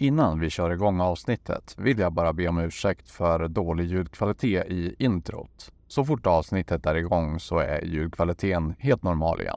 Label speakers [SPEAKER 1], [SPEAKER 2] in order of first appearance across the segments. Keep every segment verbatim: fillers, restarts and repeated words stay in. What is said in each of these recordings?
[SPEAKER 1] Innan vi kör igång avsnittet vill jag bara be om ursäkt för dålig ljudkvalitet i introt. Så fort avsnittet är igång så är ljudkvaliteten helt normal igen.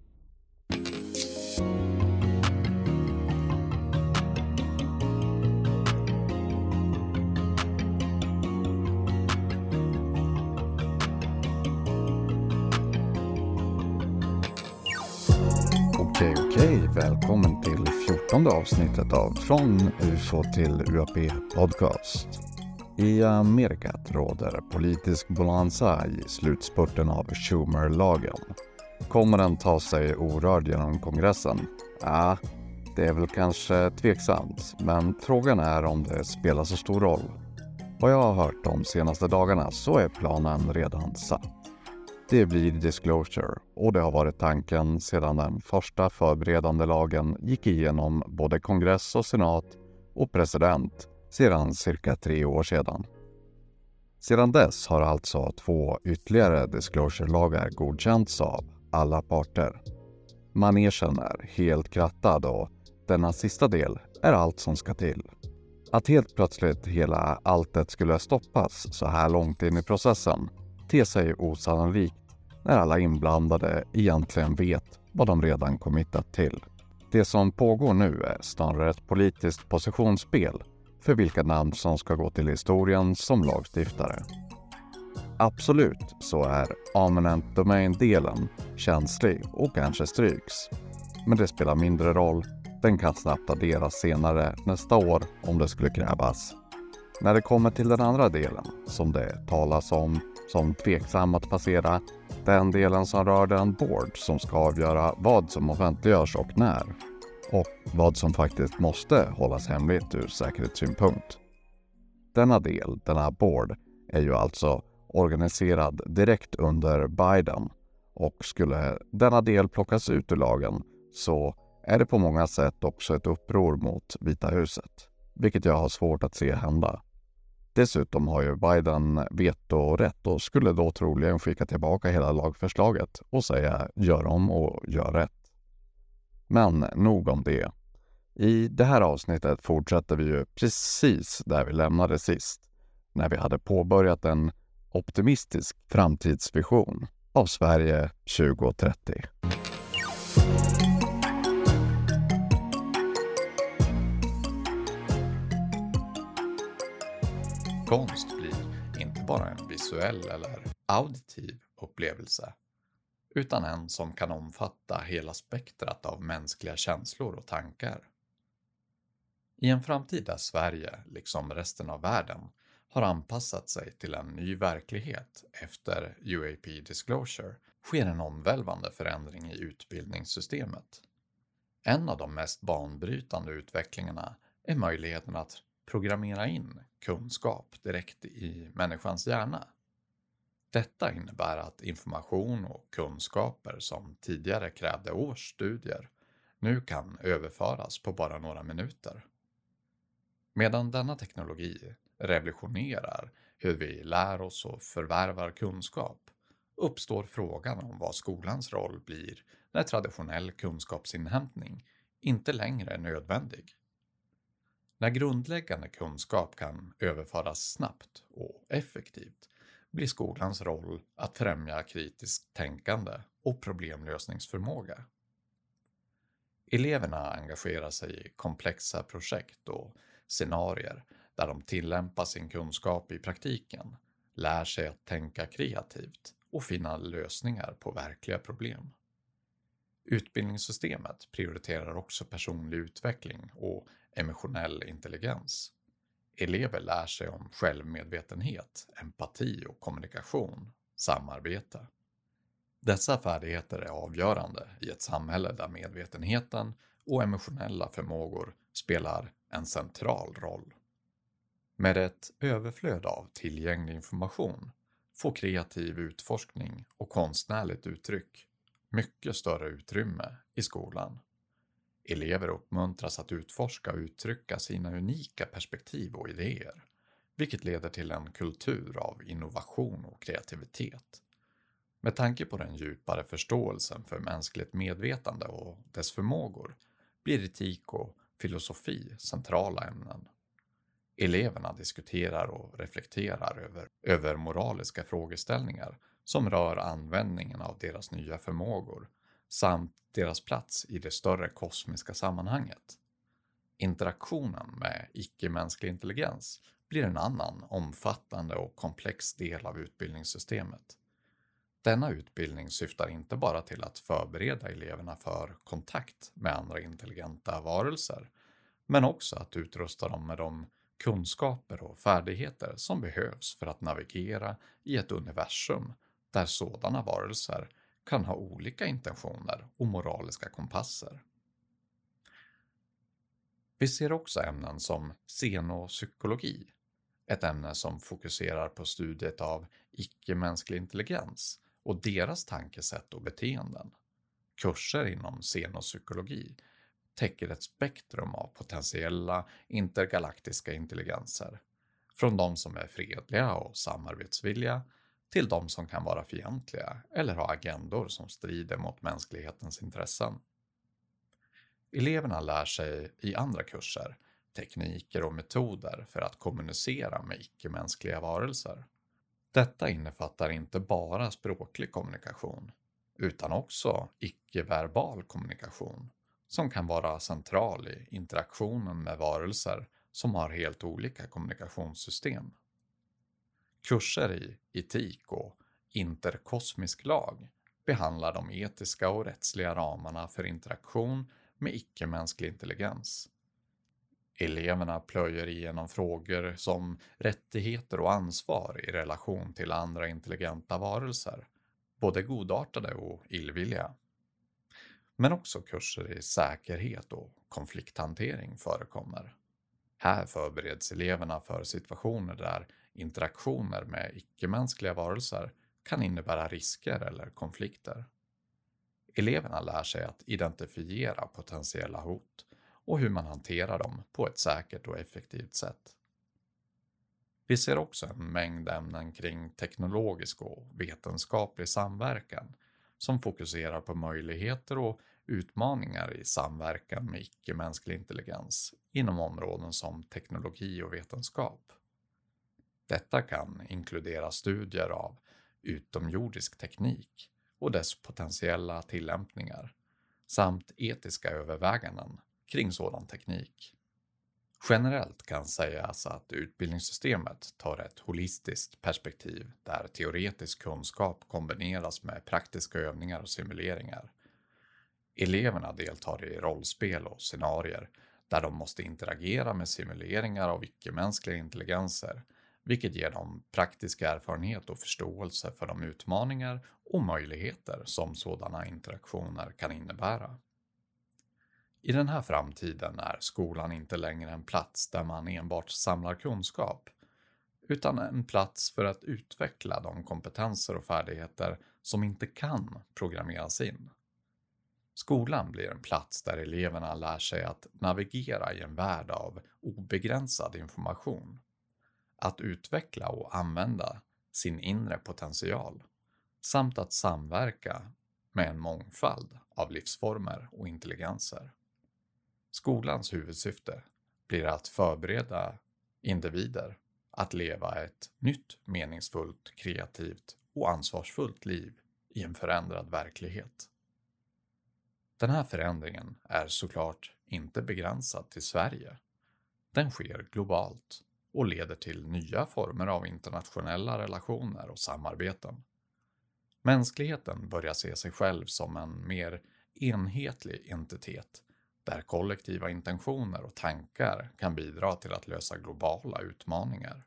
[SPEAKER 1] Okej, okej. Välkommen till fjortonde avsnittet av Från U F O till U A P podcast. I Amerika råder politisk bonanza i slutspurten av Schumer-lagen. Kommer den ta sig orörd genom kongressen? Ja, det är väl kanske tveksamt, men frågan är om det spelar så stor roll. Vad jag har hört de senaste dagarna så är planen redan satt. Det blir disclosure och det har varit tanken sedan den första förberedande lagen gick igenom både kongress och senat och president sedan cirka tre år sedan. Sedan dess har alltså två ytterligare disclosure-lagar godkänts av alla parter. Manegen är helt krattad och denna sista del är allt som ska till. Att helt plötsligt hela alltet skulle stoppas så här långt in i processen ter sig osannolikt när alla inblandade egentligen vet vad de redan committat till. Det som pågår nu är snarare ett politiskt positionsspel för vilka namn som ska gå till historien som lagstiftare. Absolut så är eminent domain-delen känslig och kanske stryks. Men det spelar mindre roll, den kan snabbt adderas senare nästa år om det skulle krävas. När det kommer till den andra delen, som det talas om som tveksam att passera, den delen som rör den board som ska avgöra vad som offentliggörs och när, och vad som faktiskt måste hållas hemligt ur säkerhetssynpunkt. Denna del, denna board, är ju alltså organiserad direkt under Biden, och skulle denna del plockas ut ur lagen så är det på många sätt också ett uppror mot Vita huset, vilket jag har svårt att se hända. Dessutom har ju Biden vetorätt och skulle då troligen skicka tillbaka hela lagförslaget och säga gör om och gör rätt. Men nog om det. I det här avsnittet fortsätter vi ju precis där vi lämnade sist, när vi hade påbörjat en optimistisk framtidsvision av Sverige tjugo trettio.
[SPEAKER 2] Konst blir inte bara en visuell eller auditiv upplevelse, utan en som kan omfatta hela spektrat av mänskliga känslor och tankar. I en framtid där Sverige, liksom resten av världen, har anpassat sig till en ny verklighet efter U A P Disclosure sker en omvälvande förändring i utbildningssystemet. En av de mest banbrytande utvecklingarna är möjligheten att programmera in kunskap direkt i människans hjärna. Detta innebär att information och kunskaper som tidigare krävde års studier nu kan överföras på bara några minuter. Medan denna teknologi revolutionerar hur vi lär oss och förvärvar kunskap uppstår frågan om vad skolans roll blir när traditionell kunskapsinhämtning inte längre är nödvändig. När grundläggande kunskap kan överföras snabbt och effektivt blir skolans roll att främja kritiskt tänkande och problemlösningsförmåga. Eleverna engagerar sig i komplexa projekt och scenarier där de tillämpar sin kunskap i praktiken, lär sig att tänka kreativt och finna lösningar på verkliga problem. Utbildningssystemet prioriterar också personlig utveckling och emotionell intelligens. Elever lär sig om självmedvetenhet, empati och kommunikation, samarbete. Dessa färdigheter är avgörande i ett samhälle där medvetenheten och emotionella förmågor spelar en central roll. Med ett överflöd av tillgänglig information får kreativ utforskning och konstnärligt uttryck mycket större utrymme i skolan. Elever uppmuntras att utforska och uttrycka sina unika perspektiv och idéer, vilket leder till en kultur av innovation och kreativitet. Med tanke på den djupare förståelsen för mänskligt medvetande och dess förmågor blir etik och filosofi centrala ämnen. Eleverna diskuterar och reflekterar över, över moraliska frågeställningar som rör användningen av deras nya förmågor samt deras plats i det större kosmiska sammanhanget. Interaktionen med icke-mänsklig intelligens blir en annan omfattande och komplex del av utbildningssystemet. Denna utbildning syftar inte bara till att förbereda eleverna för kontakt med andra intelligenta varelser, men också att utrusta dem med de kunskaper och färdigheter som behövs för att navigera i ett universum där sådana varelser kan ha olika intentioner och moraliska kompasser. Vi ser också ämnen som xenopsykologi, ett ämne som fokuserar på studiet av icke-mänsklig intelligens och deras tankesätt och beteenden. Kurser inom xenopsykologi täcker ett spektrum av potentiella intergalaktiska intelligenser, från de som är fredliga och samarbetsvilliga till de som kan vara fientliga eller ha agendor som strider mot mänsklighetens intressen. Eleverna lär sig i andra kurser tekniker och metoder för att kommunicera med icke-mänskliga varelser. Detta innefattar inte bara språklig kommunikation, utan också icke-verbal kommunikation, som kan vara central i interaktionen med varelser som har helt olika kommunikationssystem. Kurser i etik och interkosmisk lag behandlar de etiska och rättsliga ramarna för interaktion med icke-mänsklig intelligens. Eleverna plöjer igenom frågor som rättigheter och ansvar i relation till andra intelligenta varelser, både godartade och illvilliga. Men också kurser i säkerhet och konflikthantering förekommer. Här förbereds eleverna för situationer där interaktioner med icke-mänskliga varelser kan innebära risker eller konflikter. Eleverna lär sig att identifiera potentiella hot och hur man hanterar dem på ett säkert och effektivt sätt. Vi ser också en mängd ämnen kring teknologisk och vetenskaplig samverkan som fokuserar på möjligheter och utmaningar i samverkan med icke-mänsklig intelligens inom områden som teknologi och vetenskap. Detta kan inkludera studier av utomjordisk teknik och dess potentiella tillämpningar samt etiska överväganden kring sådan teknik. Generellt kan sägas att utbildningssystemet tar ett holistiskt perspektiv där teoretisk kunskap kombineras med praktiska övningar och simuleringar. Eleverna deltar i rollspel och scenarier där de måste interagera med simuleringar av icke-mänskliga intelligenser, vilket ger dem praktisk erfarenhet och förståelse för de utmaningar och möjligheter som sådana interaktioner kan innebära. I den här framtiden är skolan inte längre en plats där man enbart samlar kunskap, utan en plats för att utveckla de kompetenser och färdigheter som inte kan programmeras in. Skolan blir en plats där eleverna lär sig att navigera i en värld av obegränsad information, att utveckla och använda sin inre potential, samt att samverka med en mångfald av livsformer och intelligenser. Skolans huvudsyfte blir att förbereda individer att leva ett nytt, meningsfullt, kreativt och ansvarsfullt liv i en förändrad verklighet. Den här förändringen är såklart inte begränsad till Sverige. Den sker globalt och leder till nya former av internationella relationer och samarbeten. Mänskligheten börjar se sig själv som en mer enhetlig entitet där kollektiva intentioner och tankar kan bidra till att lösa globala utmaningar.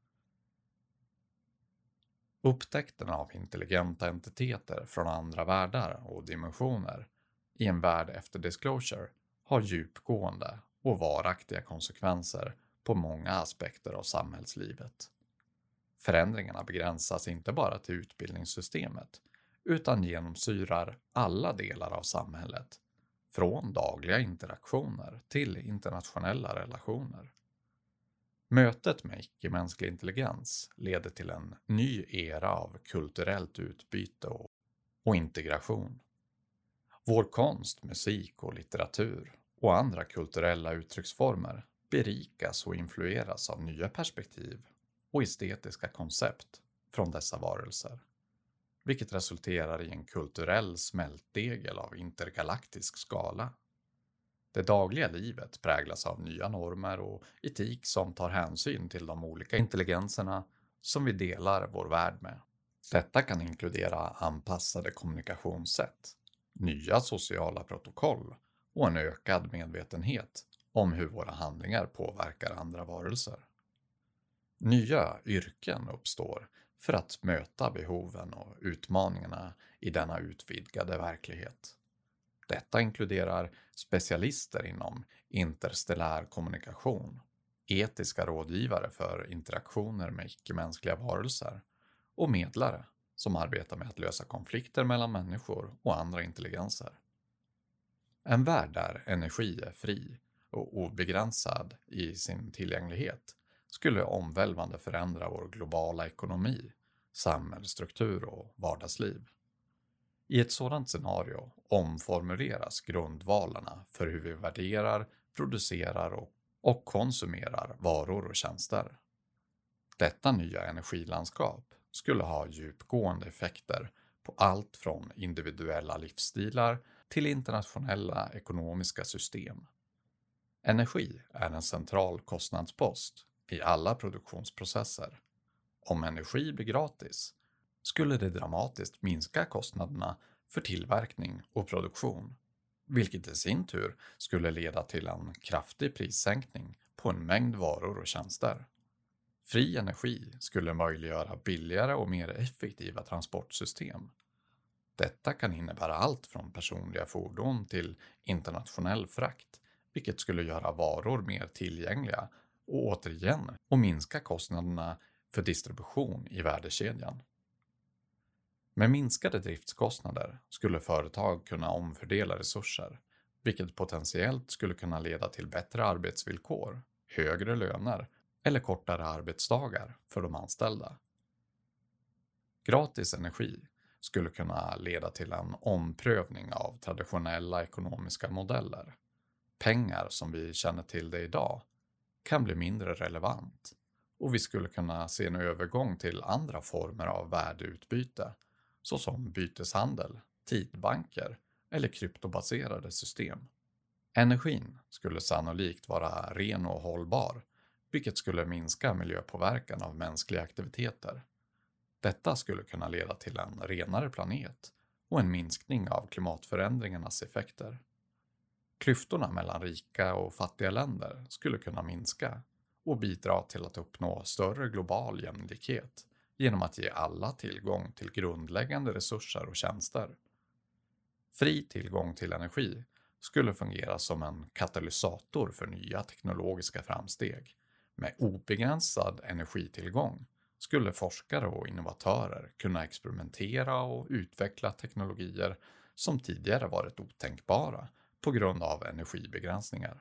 [SPEAKER 2] Upptäckten av intelligenta entiteter från andra världar och dimensioner i en värld efter disclosure har djupgående och varaktiga konsekvenser på många aspekter av samhällslivet. Förändringarna begränsas inte bara till utbildningssystemet utan genomsyrar alla delar av samhället, från dagliga interaktioner till internationella relationer. Mötet med icke-mänsklig intelligens leder till en ny era av kulturellt utbyte och, och integration. Vår konst, musik och litteratur och andra kulturella uttrycksformer berikas och influeras av nya perspektiv och estetiska koncept från dessa varelser, vilket resulterar i en kulturell smältdegel av intergalaktisk skala. Det dagliga livet präglas av nya normer och etik som tar hänsyn till de olika intelligenserna som vi delar vår värld med. Detta kan inkludera anpassade kommunikationssätt, nya sociala protokoll och en ökad medvetenhet om hur våra handlingar påverkar andra varelser. Nya yrken uppstår för att möta behoven och utmaningarna i denna utvidgade verklighet. Detta inkluderar specialister inom interstellär kommunikation, etiska rådgivare för interaktioner med icke-mänskliga varelser och medlare som arbetar med att lösa konflikter mellan människor och andra intelligenser. En värld där energi är fri och obegränsad i sin tillgänglighet skulle omvälvande förändra vår globala ekonomi, samhällsstruktur och vardagsliv. I ett sådant scenario omformuleras grundvalarna för hur vi värderar, producerar och, och konsumerar varor och tjänster. Detta nya energilandskap skulle ha djupgående effekter på allt från individuella livsstilar till internationella ekonomiska system. Energi är en central kostnadspost i alla produktionsprocesser. Om energi blir gratis skulle det dramatiskt minska kostnaderna för tillverkning och produktion, vilket i sin tur skulle leda till en kraftig prissänkning på en mängd varor och tjänster. Fri energi skulle möjliggöra billigare och mer effektiva transportsystem. Detta kan innebära allt från personliga fordon till internationell frakt, vilket skulle göra varor mer tillgängliga och återigen och minska kostnaderna för distribution i värdekedjan. Med minskade driftskostnader skulle företag kunna omfördela resurser, vilket potentiellt skulle kunna leda till bättre arbetsvillkor, högre löner eller kortare arbetsdagar för de anställda. Gratis energi skulle kunna leda till en omprövning av traditionella ekonomiska modeller. Pengar som vi känner till det idag kan bli mindre relevant och vi skulle kunna se en övergång till andra former av värdeutbyte såsom byteshandel, tidbanker eller kryptobaserade system. Energin skulle sannolikt vara ren och hållbar, vilket skulle minska miljöpåverkan av mänskliga aktiviteter. Detta skulle kunna leda till en renare planet och en minskning av klimatförändringarnas effekter. Klyftorna mellan rika och fattiga länder skulle kunna minska och bidra till att uppnå större global jämlikhet genom att ge alla tillgång till grundläggande resurser och tjänster. Fri tillgång till energi skulle fungera som en katalysator för nya teknologiska framsteg. Med obegränsad energitillgång skulle forskare och innovatörer kunna experimentera och utveckla teknologier som tidigare varit otänkbara på grund av energibegränsningar.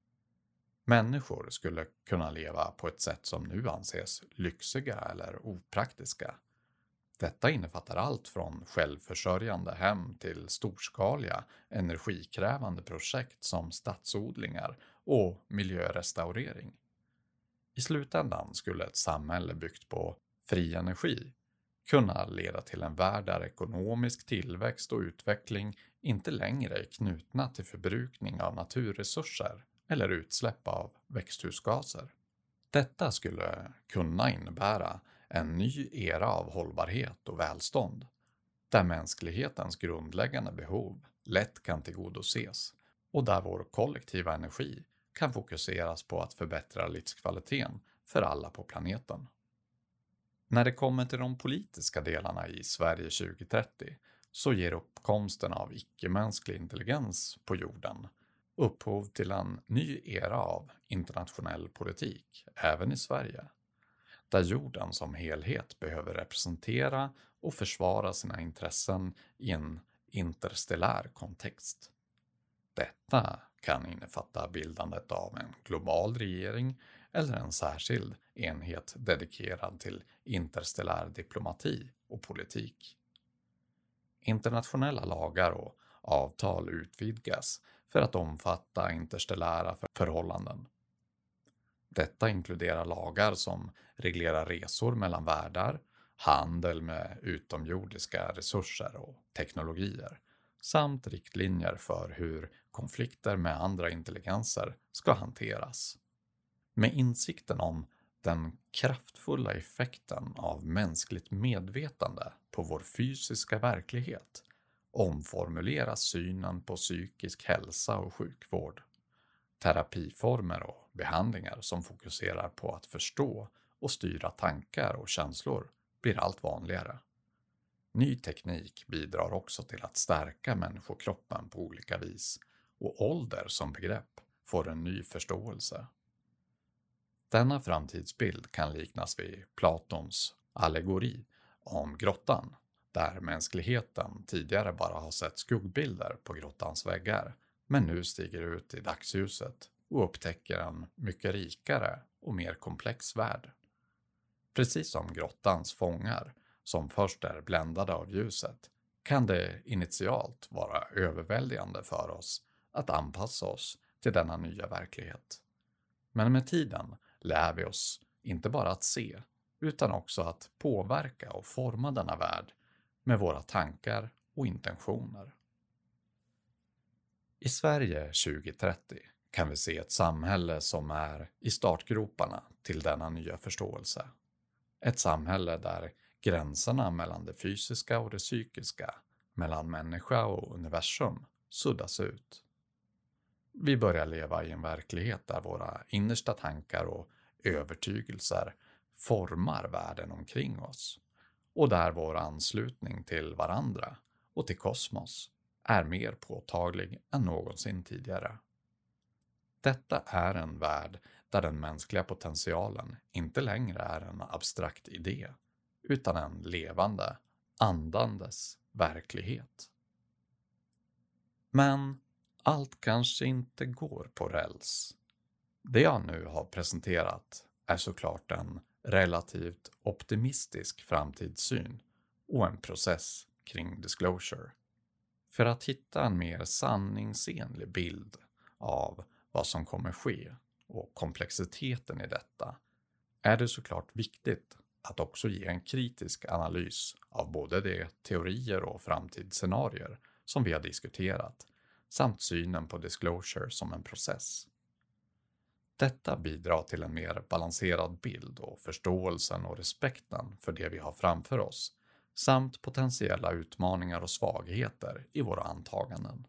[SPEAKER 2] Människor skulle kunna leva på ett sätt som nu anses lyxiga eller opraktiska. Detta innefattar allt från självförsörjande hem till storskaliga energikrävande projekt som stadsodlingar och miljörestaurering. I slutändan skulle ett samhälle byggt på fri energi kunna leda till en värld där ekonomisk tillväxt och utveckling inte längre är knutna till förbrukning av naturresurser eller utsläpp av växthusgaser. Detta skulle kunna innebära en ny era av hållbarhet och välstånd, där mänsklighetens grundläggande behov lätt kan tillgodoses och där vår kollektiva energi kan fokuseras på att förbättra livskvaliteten för alla på planeten. När det kommer till de politiska delarna i Sverige tjugo trettio så ger uppkomsten av icke-mänsklig intelligens på jorden upphov till en ny era av internationell politik, även i Sverige, där jorden som helhet behöver representera och försvara sina intressen i en interstellär kontext. Detta kan innefatta bildandet av en global regering eller en särskild enhet dedikerad till interstellär diplomati och politik. Internationella lagar och avtal utvidgas för att omfatta interstellära förhållanden. Detta inkluderar lagar som reglerar resor mellan världar, handel med utomjordiska resurser och teknologier, samt riktlinjer för hur konflikter med andra intelligenser ska hanteras. Med insikten om den kraftfulla effekten av mänskligt medvetande på vår fysiska verklighet omformuleras synen på psykisk hälsa och sjukvård. Terapiformer och behandlingar som fokuserar på att förstå och styra tankar och känslor blir allt vanligare. Ny teknik bidrar också till att stärka människokroppen på olika vis, och ålder som begrepp får en ny förståelse. Denna framtidsbild kan liknas vid Platons allegori om grottan, där mänskligheten tidigare bara har sett skuggbilder på grottans väggar, men nu stiger ut i dagsljuset och upptäcker en mycket rikare och mer komplex värld. Precis som grottans fångar, som först är bländade av ljuset, kan det initialt vara överväldigande för oss att anpassa oss till denna nya verklighet. Men med tiden lär vi oss inte bara att se, utan också att påverka och forma denna värld med våra tankar och intentioner. I Sverige tjugo trettio kan vi se ett samhälle som är i startgroparna till denna nya förståelse. Ett samhälle där gränserna mellan det fysiska och det psykiska, mellan människa och universum, suddas ut. Vi börjar leva i en verklighet där våra innersta tankar och övertygelser formar världen omkring oss, och där vår anslutning till varandra och till kosmos är mer påtaglig än någonsin tidigare. Detta är en värld där den mänskliga potentialen inte längre är en abstrakt idé, utan en levande, andandes verklighet. Men allt kanske inte går på räls. Det jag nu har presenterat är såklart en relativt optimistisk framtidssyn och en process kring disclosure. För att hitta en mer sanningsenlig bild av vad som kommer ske och komplexiteten i detta är det såklart viktigt att också ge en kritisk analys av både de teorier och framtidsscenarier som vi har diskuterat, samt synen på disclosure som en process. Detta bidrar till en mer balanserad bild och förståelsen och respekten för det vi har framför oss, samt potentiella utmaningar och svagheter i våra antaganden.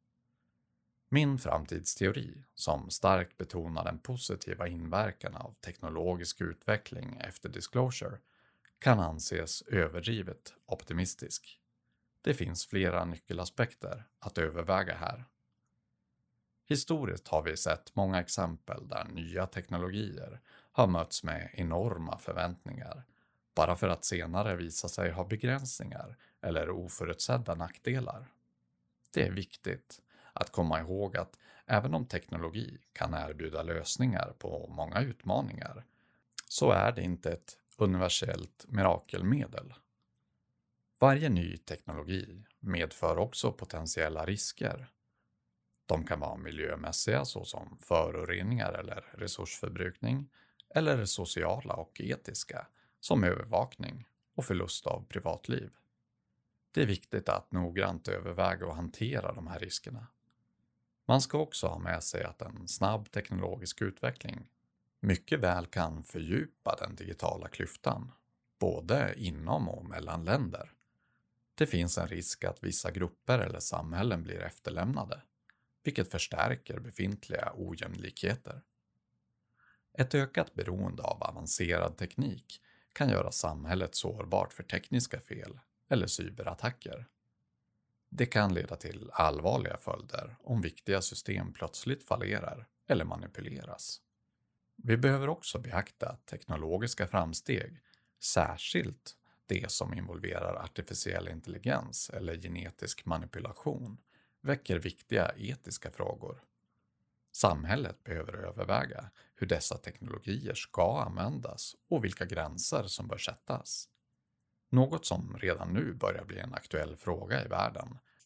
[SPEAKER 2] Min framtidsteori, som starkt betonar den positiva inverkan av teknologisk utveckling efter disclosure, kan anses överdrivet optimistisk. Det finns flera nyckelaspekter att överväga här. Historiskt har vi sett många exempel där nya teknologier har mötts med enorma förväntningar, bara för att senare visa sig ha begränsningar eller oförutsedda nackdelar. Det är viktigt att komma ihåg att även om teknologi kan erbjuda lösningar på många utmaningar, så är det inte ett universellt mirakelmedel. Varje ny teknologi medför också potentiella risker. De kan vara miljömässiga, såsom föroreningar eller resursförbrukning, eller sociala och etiska, som övervakning och förlust av privatliv. Det är viktigt att noggrant överväga och hantera de här riskerna. Man ska också ha med sig att en snabb teknologisk utveckling mycket väl kan fördjupa den digitala klyftan, både inom och mellan länder. Det finns en risk att vissa grupper eller samhällen blir efterlämnade, vilket förstärker befintliga ojämlikheter. Ett ökat beroende av avancerad teknik kan göra samhället sårbart för tekniska fel eller cyberattacker. Det kan leda till allvarliga följder om viktiga system plötsligt fallerar eller manipuleras. Vi behöver också beakta att teknologiska framsteg, särskilt det som involverar artificiell intelligens eller genetisk manipulation, väcker viktiga etiska frågor. Samhället behöver överväga hur dessa teknologier ska användas och vilka gränser som bör sättas. Något som redan nu börjar bli en aktuell fråga i världen.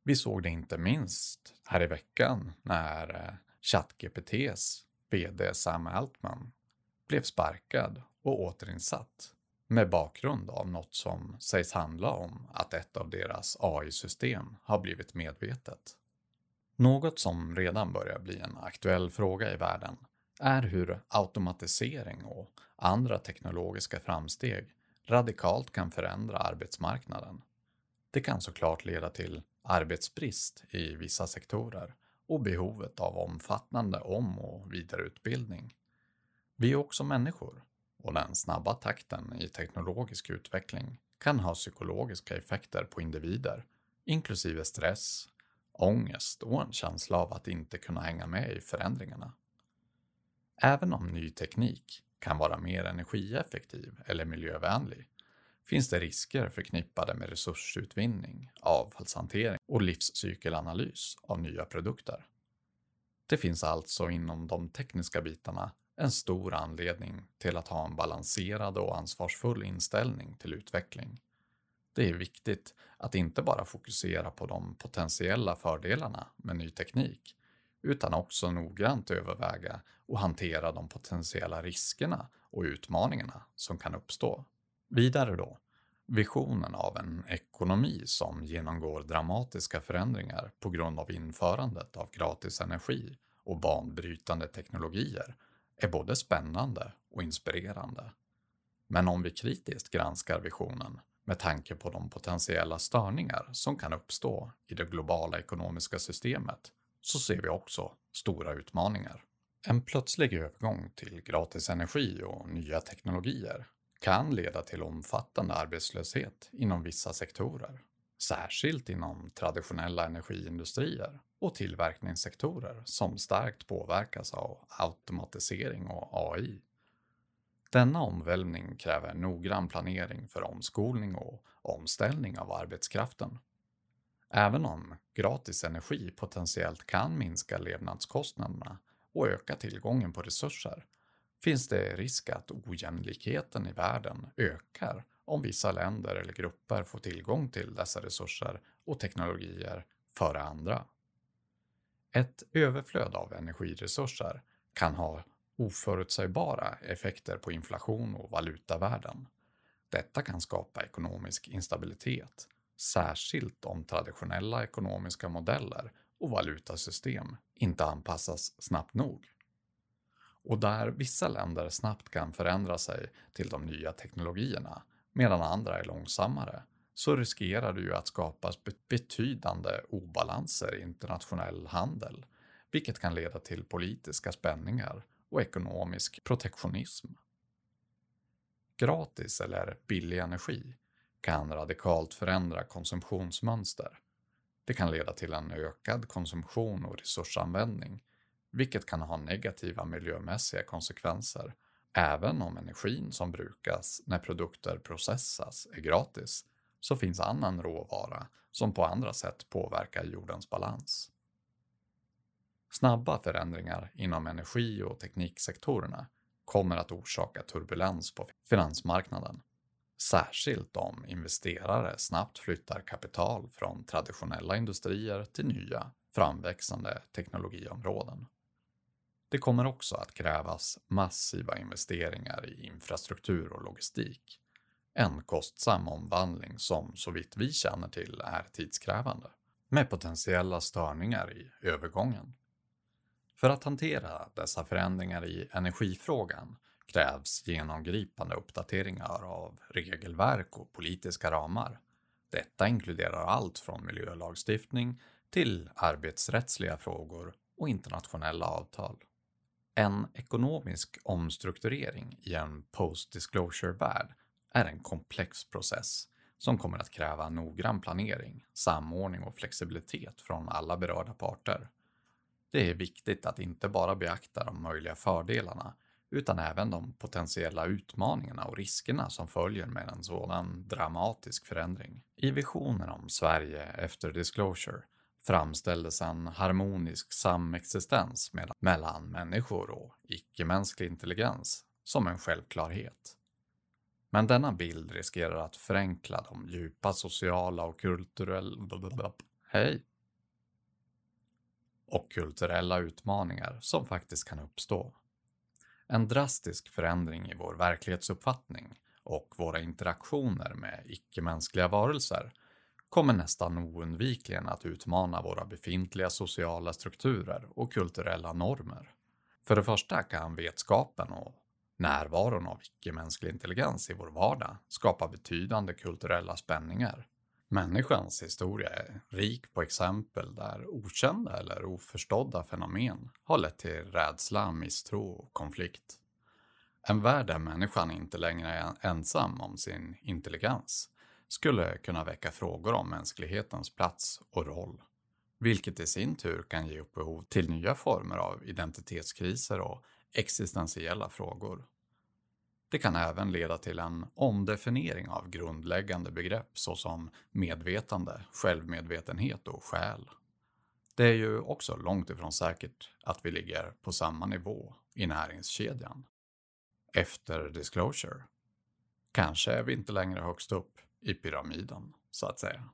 [SPEAKER 2] Vi såg det inte minst här i veckan när ChatGPT:s vd Sam Altman blev sparkad och återinsatt med bakgrund av något som sägs handla om att ett av deras A I-system har blivit medvetet. Något som redan börjar bli en aktuell fråga i världen är hur automatisering och andra teknologiska framsteg radikalt kan förändra arbetsmarknaden. Det kan såklart leda till arbetsbrist i vissa sektorer och behovet av omfattande om- och vidareutbildning. Vi är också människor och den snabba takten i teknologisk utveckling kan ha psykologiska effekter på individer, inklusive stress, ångest och en känsla av att inte kunna hänga med i förändringarna. Även om ny teknik kan vara mer energieffektiv eller miljövänlig finns det risker förknippade med resursutvinning, avfallshantering och livscykelanalys av nya produkter. Det finns alltså inom de tekniska bitarna en stor anledning till att ha en balanserad och ansvarsfull inställning till utveckling. Det är viktigt att inte bara fokusera på de potentiella fördelarna med ny teknik, utan också noggrant överväga och hantera de potentiella riskerna och utmaningarna som kan uppstå. Vidare då, visionen av en ekonomi som genomgår dramatiska förändringar på grund av införandet av gratis energi och banbrytande teknologier är både spännande och inspirerande. Men om vi kritiskt granskar visionen med tanke på de potentiella störningar som kan uppstå i det globala ekonomiska systemet så ser vi också stora utmaningar. En plötslig övergång till gratis energi och nya teknologier kan leda till omfattande arbetslöshet inom vissa sektorer, särskilt inom traditionella energiindustrier och tillverkningssektorer som starkt påverkas av automatisering och A I. Denna omvälvning kräver noggrann planering för omskolning och omställning av arbetskraften. Även om gratis energi potentiellt kan minska levnadskostnaderna och öka tillgången på resurser, finns det risk att ojämlikheten i världen ökar om vissa länder eller grupper får tillgång till dessa resurser och teknologier före andra. Ett överflöd av energiresurser kan ha oförutsägbara effekter på inflation och valutavärden. Detta kan skapa ekonomisk instabilitet, särskilt om traditionella ekonomiska modeller och valutasystem inte anpassas snabbt nog. Och där vissa länder snabbt kan förändra sig till de nya teknologierna medan andra är långsammare, så riskerar det ju att skapas betydande obalanser i internationell handel, vilket kan leda till politiska spänningar och ekonomisk protektionism. Gratis eller billig energi kan radikalt förändra konsumtionsmönster. Det kan leda till en ökad konsumtion och resursanvändning, vilket kan ha negativa miljömässiga konsekvenser. Även om energin som brukas när produkter processas är gratis, så finns annan råvara som på andra sätt påverkar jordens balans. Snabba förändringar inom energi- och tekniksektorerna kommer att orsaka turbulens på finansmarknaden, särskilt om investerare snabbt flyttar kapital från traditionella industrier till nya, framväxande teknologiområden. Det kommer också att krävas massiva investeringar i infrastruktur och logistik, en kostsam omvandling som så vitt vi känner till är tidskrävande, med potentiella störningar i övergången. För att hantera dessa förändringar i energifrågan krävs genomgripande uppdateringar av regelverk och politiska ramar. Detta inkluderar allt från miljölagstiftning till arbetsrättsliga frågor och internationella avtal. En ekonomisk omstrukturering i en post-disclosure-värld är en komplex process som kommer att kräva noggrann planering, samordning och flexibilitet från alla berörda parter. Det är viktigt att inte bara beakta de möjliga fördelarna utan även de potentiella utmaningarna och riskerna som följer med en sådan dramatisk förändring. I visionen om Sverige efter disclosure framställdes en harmonisk samexistens mellan människor och icke-mänsklig intelligens som en självklarhet. Men denna bild riskerar att förenkla de djupa sociala och kulturella... Hej! och kulturella utmaningar som faktiskt kan uppstå. En drastisk förändring i vår verklighetsuppfattning och våra interaktioner med icke-mänskliga varelser kommer nästan oundvikligen att utmana våra befintliga sociala strukturer och kulturella normer. För det första kan vetskapen och närvaron av icke-mänsklig intelligens i vår vardag skapa betydande kulturella spänningar. Människans historia är rik på exempel där okända eller oförstådda fenomen har lett till rädsla, misstro och konflikt. En värld där människan inte längre är ensam om sin intelligens skulle kunna väcka frågor om mänsklighetens plats och roll, vilket i sin tur kan ge upphov till nya former av identitetskriser och existentiella frågor. Det kan även leda till en omdefiniering av grundläggande begrepp såsom medvetande, självmedvetenhet och själ. Det är ju också långt ifrån säkert att vi ligger på samma nivå i näringskedjan. Efter disclosure kanske är vi inte längre högst upp i pyramiden, så att säga.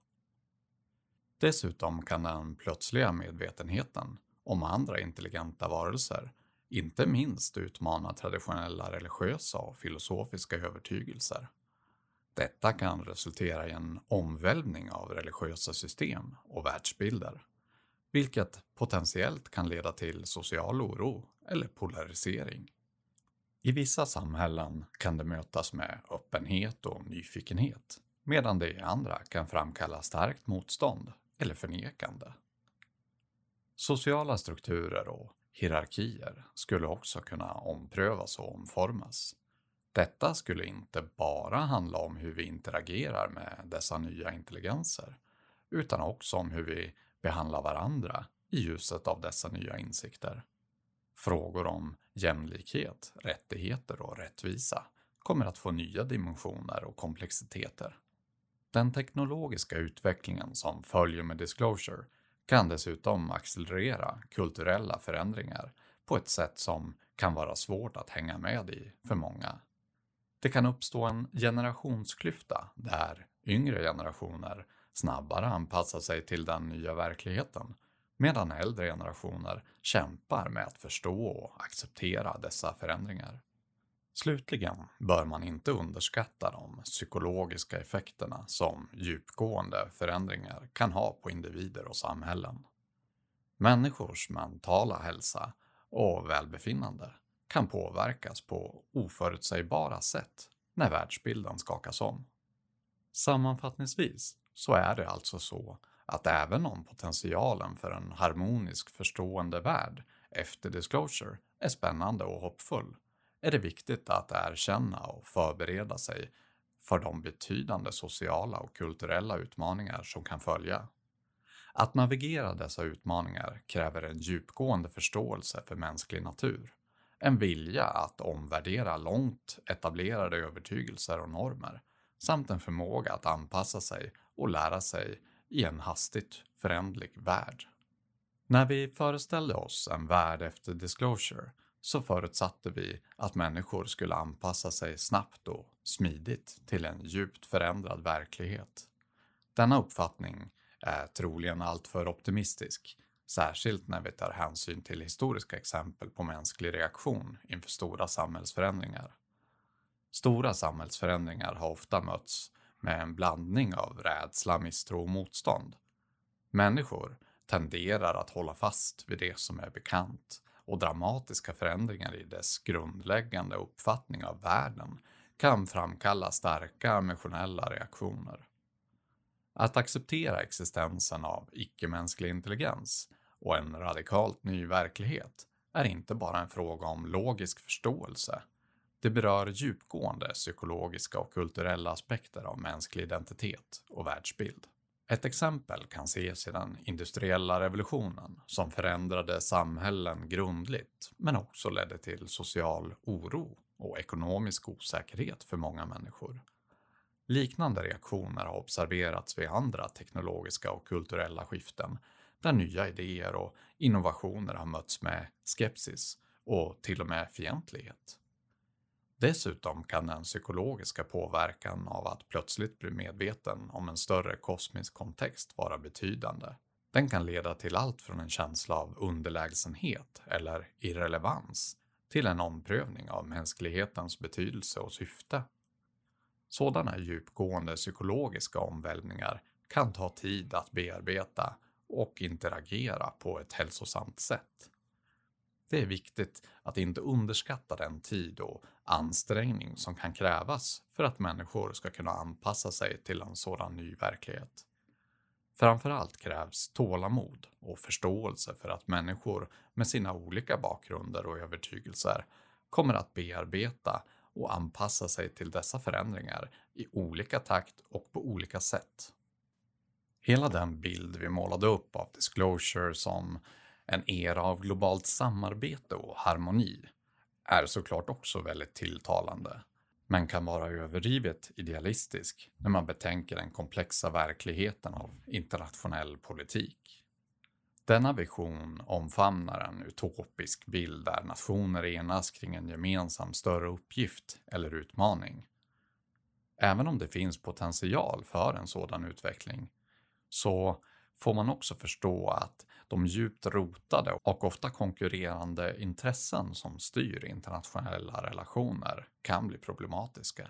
[SPEAKER 2] Dessutom kan den plötsliga medvetenheten om andra intelligenta varelser inte minst utmana traditionella religiösa och filosofiska övertygelser. Detta kan resultera i en omvälvning av religiösa system och världsbilder, vilket potentiellt kan leda till social oro eller polarisering. I vissa samhällen kan det mötas med öppenhet och nyfikenhet, medan det i andra kan framkalla starkt motstånd eller förnekande. Sociala strukturer och hierarkier skulle också kunna omprövas och omformas. Detta skulle inte bara handla om hur vi interagerar med dessa nya intelligenser, utan också om hur vi behandlar varandra i ljuset av dessa nya insikter. Frågor om jämlikhet, rättigheter och rättvisa kommer att få nya dimensioner och komplexiteter. Den teknologiska utvecklingen som följer med disclosure kan dessutom accelerera kulturella förändringar på ett sätt som kan vara svårt att hänga med i för många. Det kan uppstå en generationsklyfta där yngre generationer snabbare anpassar sig till den nya verkligheten, medan äldre generationer kämpar med att förstå och acceptera dessa förändringar. Slutligen bör man inte underskatta de psykologiska effekterna som djupgående förändringar kan ha på individer och samhällen. Människors mentala hälsa och välbefinnande kan påverkas på oförutsägbara sätt när världsbilden skakas om. Sammanfattningsvis så är det alltså så att även om potentialen för en harmonisk förstående värld efter disclosure är spännande och hoppfull, är det viktigt att erkänna och förbereda sig för de betydande sociala och kulturella utmaningar som kan följa. Att navigera dessa utmaningar kräver en djupgående förståelse för mänsklig natur, en vilja att omvärdera långt etablerade övertygelser och normer, samt en förmåga att anpassa sig och lära sig i en hastigt föränderlig värld. När vi föreställde oss en värld efter disclosure så förutsatte vi att människor skulle anpassa sig snabbt och smidigt till en djupt förändrad verklighet. Denna uppfattning är troligen alltför optimistisk, särskilt när vi tar hänsyn till historiska exempel på mänsklig reaktion inför stora samhällsförändringar. Stora samhällsförändringar har ofta mötts med en blandning av rädsla, misstro och motstånd. Människor tenderar att hålla fast vid det som är bekant, och dramatiska förändringar i dess grundläggande uppfattning av världen kan framkalla starka emotionella reaktioner. Att acceptera existensen av icke-mänsklig intelligens och en radikalt ny verklighet är inte bara en fråga om logisk förståelse. Det berör djupgående psykologiska och kulturella aspekter av mänsklig identitet och världsbild. Ett exempel kan ses i den industriella revolutionen som förändrade samhällen grundligt, men också ledde till social oro och ekonomisk osäkerhet för många människor. Liknande reaktioner har observerats vid andra teknologiska och kulturella skiften där nya idéer och innovationer har mötts med skepsis och till och med fientlighet. Dessutom kan den psykologiska påverkan av att plötsligt bli medveten om en större kosmisk kontext vara betydande. Den kan leda till allt från en känsla av underlägsenhet eller irrelevans till en omprövning av mänsklighetens betydelse och syfte. Sådana djupgående psykologiska omvälvningar kan ta tid att bearbeta och interagera på ett hälsosamt sätt. Det är viktigt att inte underskatta den tid och ansträngning som kan krävas för att människor ska kunna anpassa sig till en sådan ny verklighet. Framförallt krävs tålamod och förståelse för att människor med sina olika bakgrunder och övertygelser kommer att bearbeta och anpassa sig till dessa förändringar i olika takt och på olika sätt. Hela den bild vi målade upp av disclosure som en era av globalt samarbete och harmoni är såklart också väldigt tilltalande, men kan vara överdrivet idealistisk när man betänker den komplexa verkligheten av internationell politik. Denna vision omfamnar en utopisk bild där nationer enas kring en gemensam större uppgift eller utmaning. Även om det finns potential för en sådan utveckling så får man också förstå att de djupt rotade och ofta konkurrerande intressen som styr internationella relationer kan bli problematiska.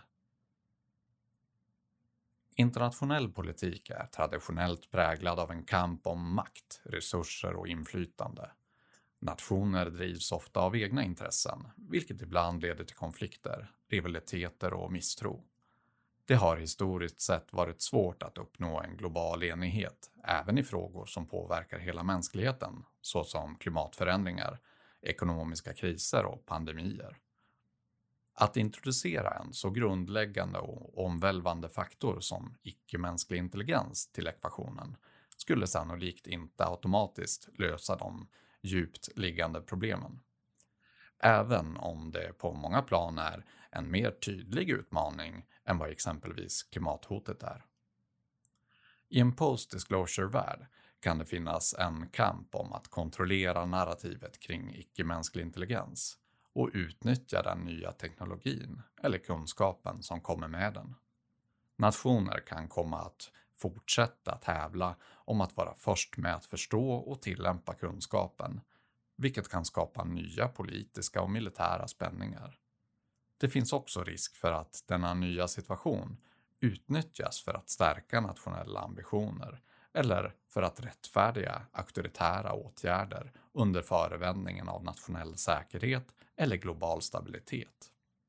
[SPEAKER 2] Internationell politik är traditionellt präglad av en kamp om makt, resurser och inflytande. Nationer drivs ofta av egna intressen, vilket ibland leder till konflikter, rivaliteter och misstro. Det har historiskt sett varit svårt att uppnå en global enighet, även i frågor som påverkar hela mänskligheten, såsom klimatförändringar, ekonomiska kriser och pandemier. Att introducera en så grundläggande och omvälvande faktor som icke-mänsklig intelligens till ekvationen skulle sannolikt inte automatiskt lösa de djupt liggande problemen. Även om det på många plan är en mer tydlig utmaning än vad exempelvis klimathotet är. I en post-disclosure-värld kan det finnas en kamp om att kontrollera narrativet kring icke-mänsklig intelligens och utnyttja den nya teknologin eller kunskapen som kommer med den. Nationer kan komma att fortsätta tävla om att vara först med att förstå och tillämpa kunskapen, vilket kan skapa nya politiska och militära spänningar. Det finns också risk för att denna nya situation utnyttjas för att stärka nationella ambitioner eller för att rättfärdiga auktoritära åtgärder under förevändningen av nationell säkerhet eller global stabilitet.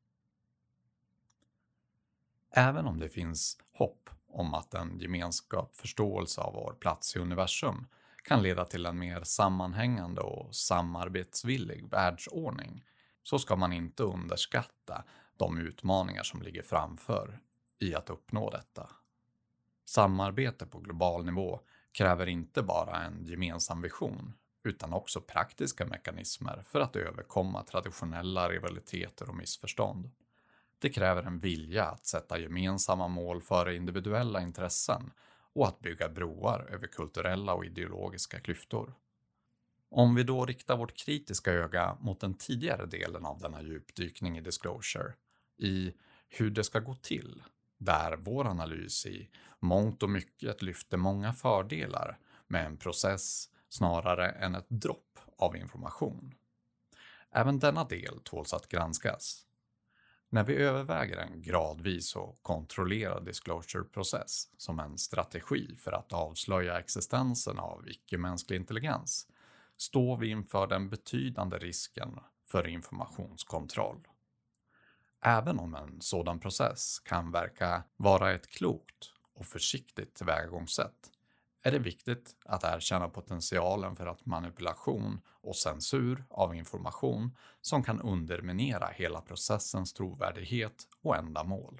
[SPEAKER 2] Även om det finns hopp om att en gemenskap förståelse av vår plats i universum kan leda till en mer sammanhängande och samarbetsvillig världsordning, så ska man inte underskatta de utmaningar som ligger framför i att uppnå detta. Samarbete på global nivå kräver inte bara en gemensam vision, utan också praktiska mekanismer för att överkomma traditionella rivaliteter och missförstånd. Det kräver en vilja att sätta gemensamma mål före individuella intressen och att bygga broar över kulturella och ideologiska klyftor. Om vi då riktar vårt kritiska öga mot den tidigare delen av denna djupdykning i disclosure, i hur det ska gå till, där vår analys i mångt och mycket lyfter många fördelar med en process snarare än ett dropp av information. Även denna del tåls att granskas. När vi överväger en gradvis och kontrollerad disclosure-process som en strategi för att avslöja existensen av icke-mänsklig intelligens står vi inför den betydande risken för informationskontroll. Även om en sådan process kan verka vara ett klokt och försiktigt tillvägagångssätt är det viktigt att erkänna potentialen för att manipulation och censur av information som kan underminera hela processens trovärdighet och ändamål.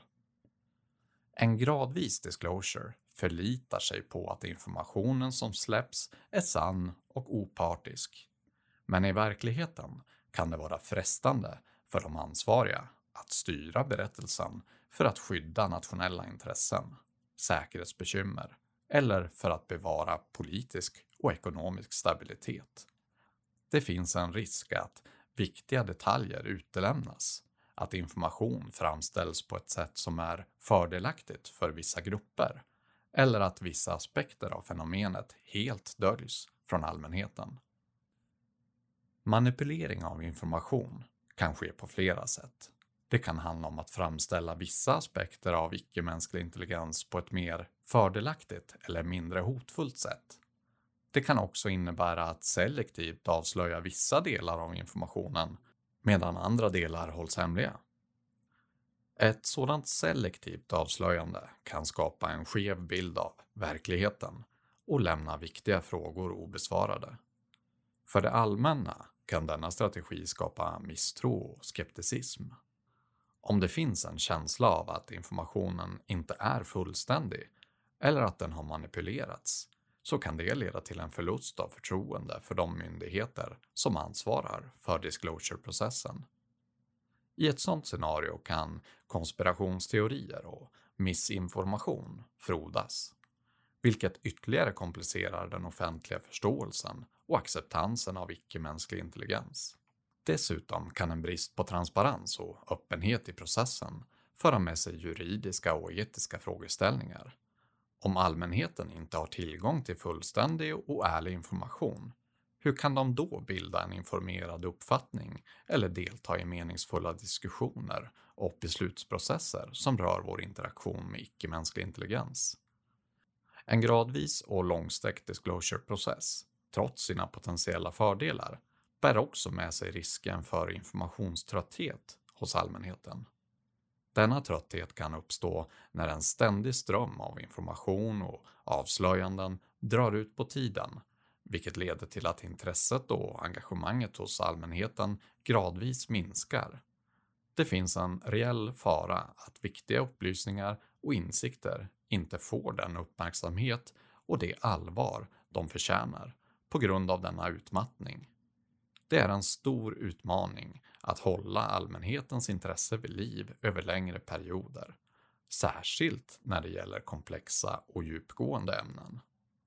[SPEAKER 2] En gradvis disclosure förlitar sig på att informationen som släpps är sann och opartisk. Men i verkligheten kan det vara frestande för de ansvariga att styra berättelsen för att skydda nationella intressen, säkerhetsbekymmer eller för att bevara politisk och ekonomisk stabilitet. Det finns en risk att viktiga detaljer utelämnas, att information framställs på ett sätt som är fördelaktigt för vissa grupper eller att vissa aspekter av fenomenet helt döljs från allmänheten. Manipulering av information kan ske på flera sätt. Det kan handla om att framställa vissa aspekter av icke-mänsklig intelligens på ett mer fördelaktigt eller mindre hotfullt sätt. Det kan också innebära att selektivt avslöja vissa delar av informationen medan andra delar hålls hemliga. Ett sådant selektivt avslöjande kan skapa en skev bild av verkligheten och lämna viktiga frågor obesvarade. För det allmänna kan denna strategi skapa misstro och skepticism. Om det finns en känsla av att informationen inte är fullständig eller att den har manipulerats, så kan det leda till en förlust av förtroende för de myndigheter som ansvarar för disclosure-processen. I ett sådant scenario kan konspirationsteorier och missinformation frodas, vilket ytterligare komplicerar den offentliga förståelsen och acceptansen av icke-mänsklig intelligens. Dessutom kan en brist på transparens och öppenhet i processen föra med sig juridiska och etiska frågeställningar. Om allmänheten inte har tillgång till fullständig och ärlig information, hur kan de då bilda en informerad uppfattning eller delta i meningsfulla diskussioner och beslutsprocesser som rör vår interaktion med icke-mänsklig intelligens? En gradvis och långsträckt disclosure-process, trots sina potentiella fördelar, bär också med sig risken för informationströtthet hos allmänheten. Denna trötthet kan uppstå när en ständig ström av information och avslöjanden drar ut på tiden, vilket leder till att intresset och engagemanget hos allmänheten gradvis minskar. Det finns en reell fara att viktiga upplysningar och insikter inte får den uppmärksamhet och det allvar de förtjänar på grund av denna utmattning. Det är en stor utmaning att hålla allmänhetens intresse vid liv över längre perioder, särskilt när det gäller komplexa och djupgående ämnen.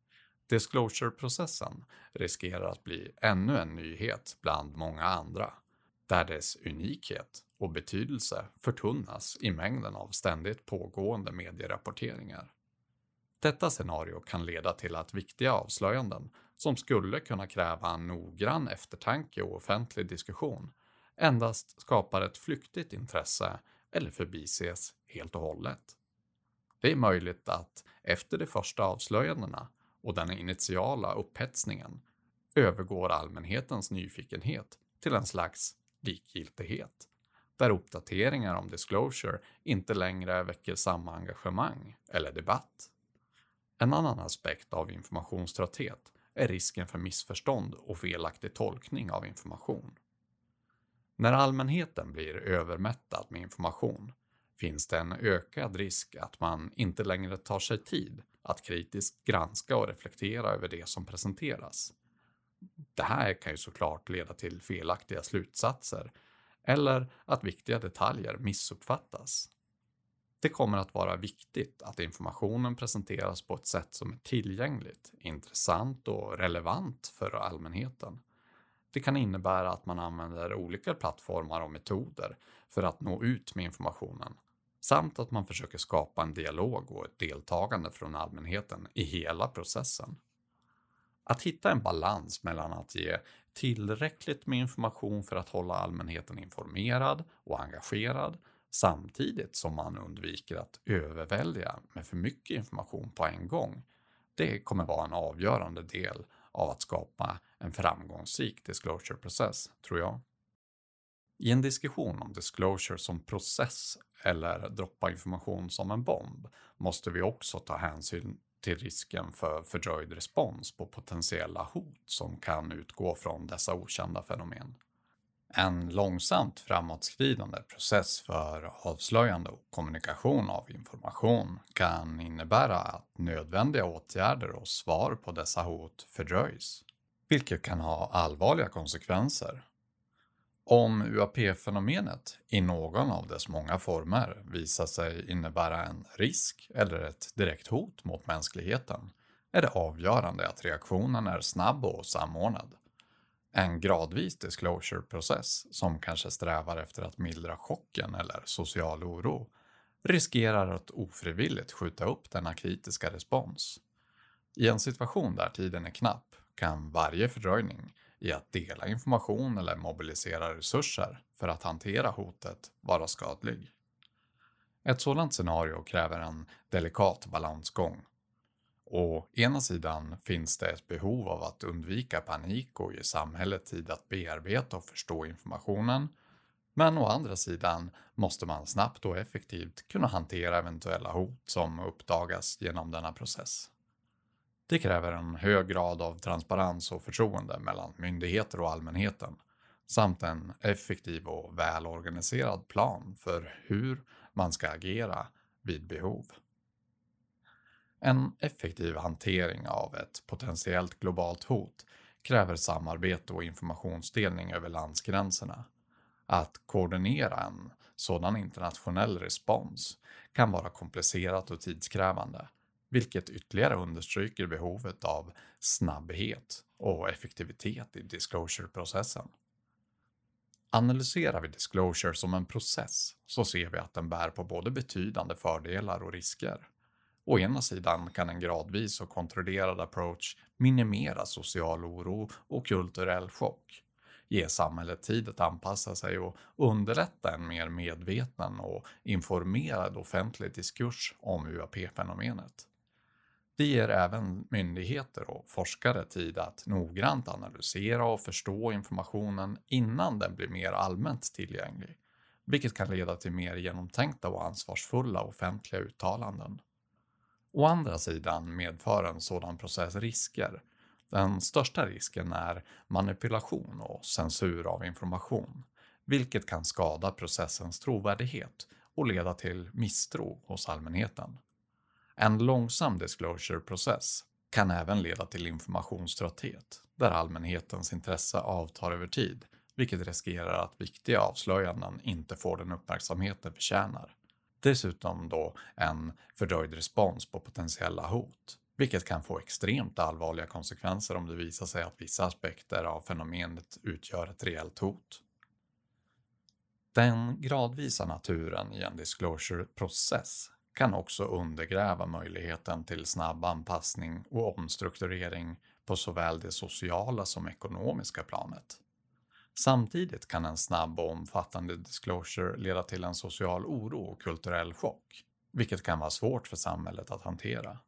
[SPEAKER 2] Disclosure-processen riskerar att bli ännu en nyhet bland många andra, där dess unikhet och betydelse förtunnas i mängden av ständigt pågående medierapporteringar. Detta scenario kan leda till att viktiga avslöjanden som skulle kunna kräva en noggrann eftertanke och offentlig diskussion endast skapar ett flyktigt intresse eller förbises helt och hållet. Det är möjligt att efter de första avslöjandena och den initiala upphetsningen övergår allmänhetens nyfikenhet till en slags likgiltighet, där uppdateringar om disclosure inte längre väcker samma engagemang eller debatt. En annan aspekt av informationströtthet är risken för missförstånd och felaktig tolkning av information. När allmänheten blir övermättad med information finns det en ökad risk att man inte längre tar sig tid att kritiskt granska och reflektera över det som presenteras. Det här kan ju såklart leda till felaktiga slutsatser eller att viktiga detaljer missuppfattas. Det kommer att vara viktigt att informationen presenteras på ett sätt som är tillgängligt, intressant och relevant för allmänheten. Det kan innebära att man använder olika plattformar och metoder för att nå ut med informationen, samt att man försöker skapa en dialog och ett deltagande från allmänheten i hela processen. Att hitta en balans mellan att ge tillräckligt med information för att hålla allmänheten informerad och engagerad, samtidigt som man undviker att överväldiga med för mycket information på en gång, det kommer vara en avgörande del av att skapa en framgångsrik disclosure-process, tror jag. I en diskussion om disclosure som process eller droppa information som en bomb måste vi också ta hänsyn till risken för fördröjd respons på potentiella hot som kan utgå från dessa okända fenomen. En långsamt framåtskridande process för avslöjande och kommunikation av information kan innebära att nödvändiga åtgärder och svar på dessa hot fördröjs, vilket kan ha allvarliga konsekvenser. Om U A P-fenomenet i någon av dess många former visar sig innebära en risk eller ett direkt hot mot mänskligheten är det avgörande att reaktionen är snabb och samordnad. En gradvis disclosure-process som kanske strävar efter att mildra chocken eller social oro riskerar att ofrivilligt skjuta upp denna kritiska respons. I en situation där tiden är knapp kan varje fördröjning i att dela information eller mobilisera resurser för att hantera hotet vara skadlig. Ett sådant scenario kräver en delikat balansgång. Å ena sidan finns det ett behov av att undvika panik och ge samhället tid att bearbeta och förstå informationen, men å andra sidan måste man snabbt och effektivt kunna hantera eventuella hot som uppdagas genom denna process. Det kräver en hög grad av transparens och förtroende mellan myndigheter och allmänheten, samt en effektiv och välorganiserad plan för hur man ska agera vid behov. En effektiv hantering av ett potentiellt globalt hot kräver samarbete och informationsdelning över landsgränserna. Att koordinera en sådan internationell respons kan vara komplicerat och tidskrävande, vilket ytterligare understryker behovet av snabbhet och effektivitet i disclosure-processen. Analyserar vi disclosure som en process så ser vi att den bär på både betydande fördelar och risker. Å ena sidan kan en gradvis och kontrollerad approach minimera social oro och kulturell chock, ge samhället tid att anpassa sig och underlätta en mer medveten och informerad offentlig diskurs om U A P-fenomenet. Det ger även myndigheter och forskare tid att noggrant analysera och förstå informationen innan den blir mer allmänt tillgänglig, vilket kan leda till mer genomtänkta och ansvarsfulla offentliga uttalanden. Å andra sidan medför en sådan process risker. Den största risken är manipulation och censur av information, vilket kan skada processens trovärdighet och leda till misstro hos allmänheten. En långsam disclosure-process kan även leda till informationströtthet, där allmänhetens intresse avtar över tid, vilket riskerar att viktiga avslöjanden inte får den uppmärksamhet de förtjänar. Dessutom då en fördröjd respons på potentiella hot, vilket kan få extremt allvarliga konsekvenser om det visar sig att vissa aspekter av fenomenet utgör ett reellt hot. Den gradvisa naturen i en disclosure-process kan också undergräva möjligheten till snabb anpassning och omstrukturering på såväl det sociala som ekonomiska planet. Samtidigt kan en snabb och omfattande disclosure leda till en social oro och kulturell chock, vilket kan vara svårt för samhället att hantera.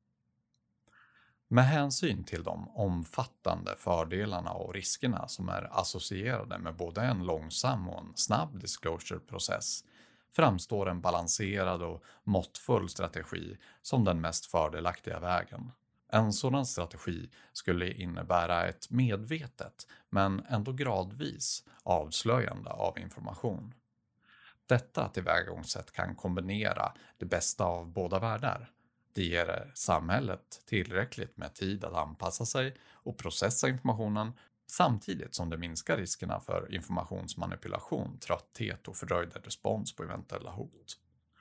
[SPEAKER 2] Med hänsyn till de omfattande fördelarna och riskerna som är associerade med både en långsam och en snabb disclosure-process framstår en balanserad och måttfull strategi som den mest fördelaktiga vägen. En sådan strategi skulle innebära ett medvetet men ändå gradvis avslöjande av information. Detta tillvägagångssätt kan kombinera det bästa av båda världar. Det ger samhället tillräckligt med tid att anpassa sig och processa informationen samtidigt som det minskar riskerna för informationsmanipulation, trötthet och fördröjd respons på eventuella hot.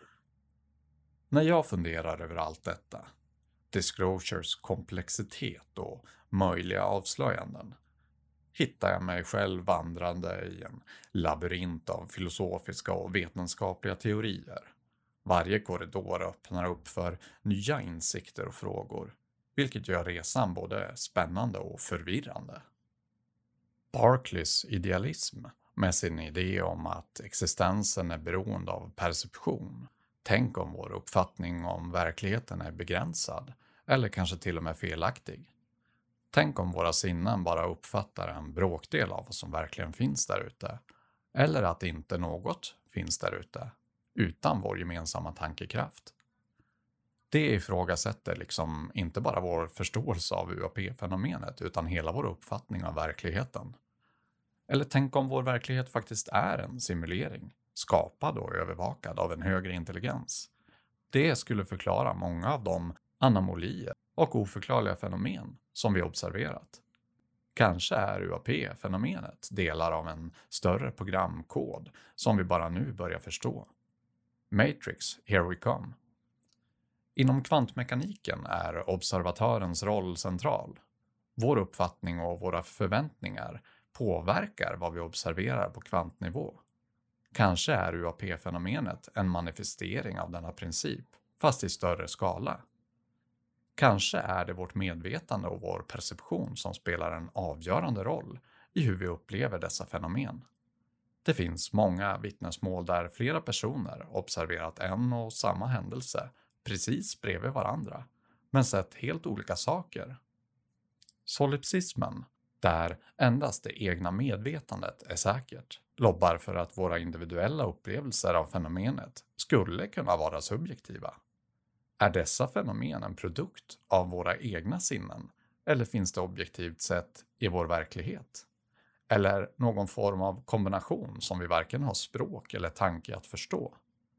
[SPEAKER 2] När jag funderar över allt detta, disclosures komplexitet och möjliga avslöjanden, hittar jag mig själv vandrande i en labyrint av filosofiska och vetenskapliga teorier. Varje korridor öppnar upp för nya insikter och frågor, vilket gör resan både spännande och förvirrande. Berkeleys idealism med sin idé om att existensen är beroende av perception. Tänk om vår uppfattning om verkligheten är begränsad eller kanske till och med felaktig. Tänk om våra sinnen bara uppfattar en bråkdel av vad som verkligen finns där ute. Eller att inte något finns där ute utan vår gemensamma tankekraft. Det ifrågasätter liksom inte bara vår förståelse av U A P-fenomenet utan hela vår uppfattning av verkligheten. Eller tänk om vår verklighet faktiskt är en simulering, skapad och övervakad av en högre intelligens. Det skulle förklara många av de anomalier och oförklarliga fenomen som vi observerat. Kanske är U A P-fenomenet delar av en större programkod som vi bara nu börjar förstå. Matrix, here we come. Inom kvantmekaniken är observatörens roll central. Vår uppfattning och våra förväntningar påverkar vad vi observerar på kvantnivå. Kanske är U A P-fenomenet en manifestering av denna princip, fast i större skala. Kanske är det vårt medvetande och vår perception som spelar en avgörande roll i hur vi upplever dessa fenomen. Det finns många vittnesmål där flera personer observerat en och samma händelse precis bredvid varandra, men sett helt olika saker. Solipsismen, där endast det egna medvetandet är säkert, lobbar för att våra individuella upplevelser av fenomenet skulle kunna vara subjektiva. Är dessa fenomen en produkt av våra egna sinnen, eller finns det objektivt sett i vår verklighet? Eller någon form av kombination som vi varken har språk eller tanke att förstå?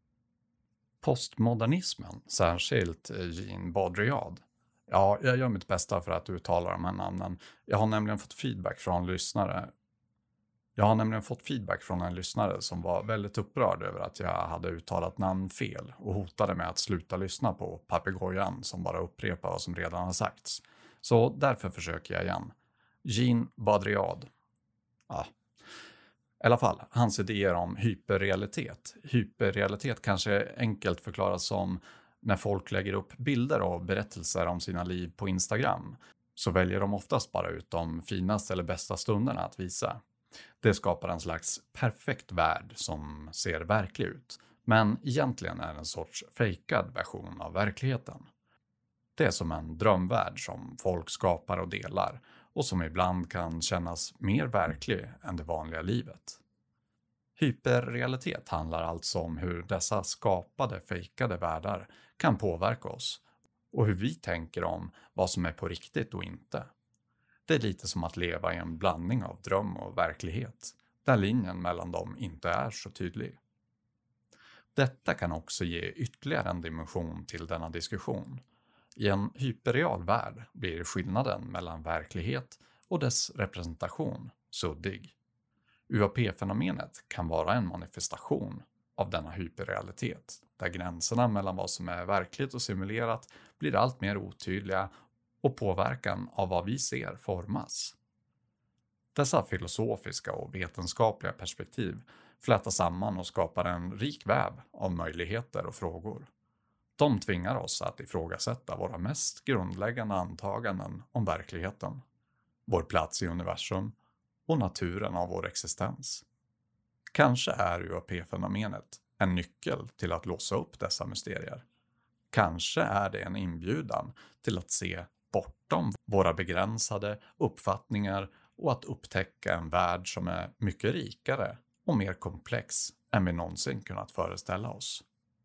[SPEAKER 2] Postmodernismen, särskilt Jean Baudrillard. Ja, jag gör mitt bästa för att uttala de här namnen. Jag har nämligen fått feedback från lyssnare. Jag har nämligen fått feedback från en lyssnare som var väldigt upprörd över att jag hade uttalat namn fel och hotade med att sluta lyssna på papegojan som bara upprepar vad som redan har sagts. Så därför försöker jag igen. Jean Baudrillard. Ja. I alla fall, hans idéer om hyperrealitet. Hyperrealitet kanske enkelt förklaras som när folk lägger upp bilder och berättelser om sina liv på Instagram, så väljer de oftast bara ut de finaste eller bästa stunderna att visa. Det skapar en slags perfekt värld som ser verklig ut, men egentligen är en sorts fejkad version av verkligheten. Det är som en drömvärld som folk skapar och delar och som ibland kan kännas mer verklig än det vanliga livet. Hyperrealitet handlar alltså om hur dessa skapade, fejkade världar kan påverka oss och hur vi tänker om vad som är på riktigt och inte. Det är lite som att leva i en blandning av dröm och verklighet, där linjen mellan dem inte är så tydlig. Detta kan också ge ytterligare en dimension till denna diskussion. I en hyperreal värld blir skillnaden mellan verklighet och dess representation suddig. U A P-fenomenet kan vara en manifestation av denna hyperrealitet, där gränserna mellan vad som är verkligt och simulerat blir allt mer otydliga och påverkan av vad vi ser formas. Dessa filosofiska och vetenskapliga perspektiv flätas samman och skapar en rik väv av möjligheter och frågor. De tvingar oss att ifrågasätta våra mest grundläggande antaganden om verkligheten, vår plats i universum och naturen av vår existens. Kanske är U A P-fenomenet en nyckel till att låsa upp dessa mysterier. Kanske är det en inbjudan till att se bortom våra begränsade uppfattningar och att upptäcka en värld som är mycket rikare och mer komplex än vi någonsin kunnat föreställa oss.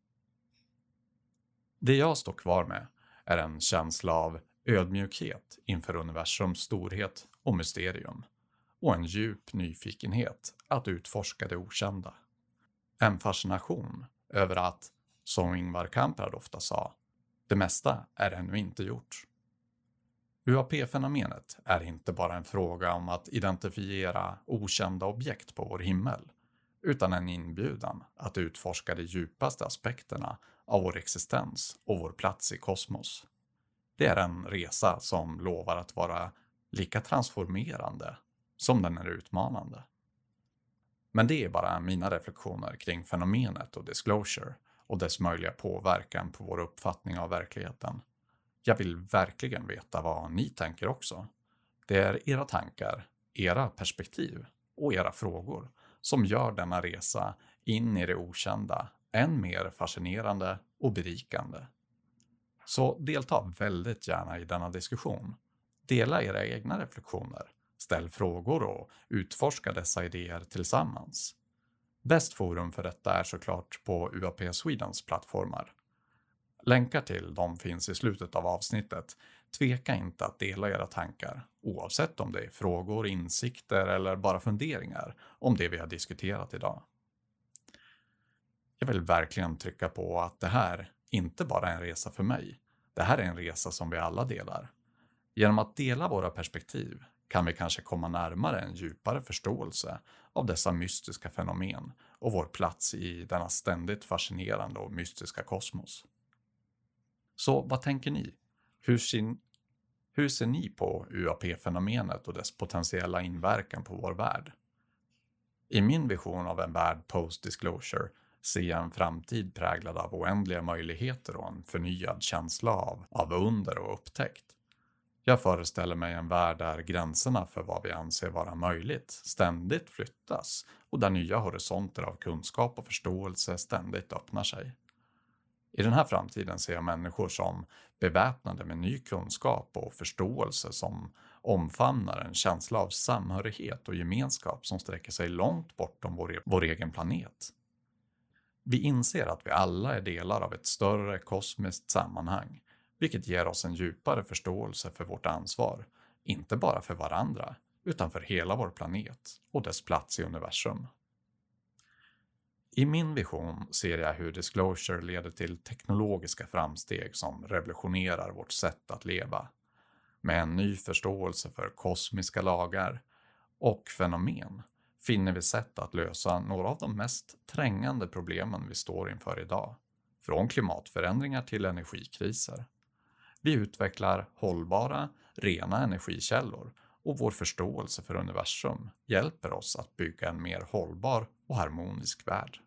[SPEAKER 2] Det jag står kvar med är en känsla av ödmjukhet inför universums storhet och mysterium och en djup nyfikenhet att utforska det okända. En fascination över att, som Ingvar Kamprad ofta sa, det mesta är ännu inte gjort. U A P-fenomenet är inte bara en fråga om att identifiera okända objekt på vår himmel, utan en inbjudan att utforska de djupaste aspekterna av vår existens och vår plats i kosmos. Det är en resa som lovar att vara lika transformerande som den är utmanande. Men det är bara mina reflektioner kring fenomenet och disclosure och dess möjliga påverkan på vår uppfattning av verkligheten. Jag vill verkligen veta vad ni tänker också. Det är era tankar, era perspektiv och era frågor som gör denna resa in i det okända än mer fascinerande och berikande. Så delta väldigt gärna i denna diskussion. Dela era egna reflektioner, ställ frågor och utforska dessa idéer tillsammans. Bäst forum för detta är såklart på U A P Swedens plattformar. Länkar till dem finns i slutet av avsnittet. Tveka inte att dela era tankar, oavsett om det är frågor, insikter eller bara funderingar om det vi har diskuterat idag. Jag vill verkligen trycka på att det här inte bara är en resa för mig. Det här är en resa som vi alla delar. Genom att dela våra perspektiv kan vi kanske komma närmare en djupare förståelse av dessa mystiska fenomen och vår plats i denna ständigt fascinerande och mystiska kosmos. Så vad tänker ni? Hur ser, hur ser ni på U A P-fenomenet och dess potentiella inverkan på vår värld? I min vision av en värld post-disclosure ser jag en framtid präglad av oändliga möjligheter och en förnyad känsla av, av under och upptäckt. Jag föreställer mig en värld där gränserna för vad vi anser vara möjligt ständigt flyttas och där nya horisonter av kunskap och förståelse ständigt öppnar sig. I den här framtiden ser jag människor som beväpnade med ny kunskap och förståelse som omfamnar en känsla av samhörighet och gemenskap som sträcker sig långt bortom vår, vår egen planet. Vi inser att vi alla är delar av ett större kosmiskt sammanhang, vilket ger oss en djupare förståelse för vårt ansvar, inte bara för varandra, utan för hela vår planet och dess plats i universum. I min vision ser jag hur disclosure leder till teknologiska framsteg som revolutionerar vårt sätt att leva, med en ny förståelse för kosmiska lagar och fenomen finner vi sätt att lösa några av de mest trängande problemen vi står inför idag, från klimatförändringar till energikriser. Vi utvecklar hållbara, rena energikällor och vår förståelse för universum hjälper oss att bygga en mer hållbar och harmonisk värld.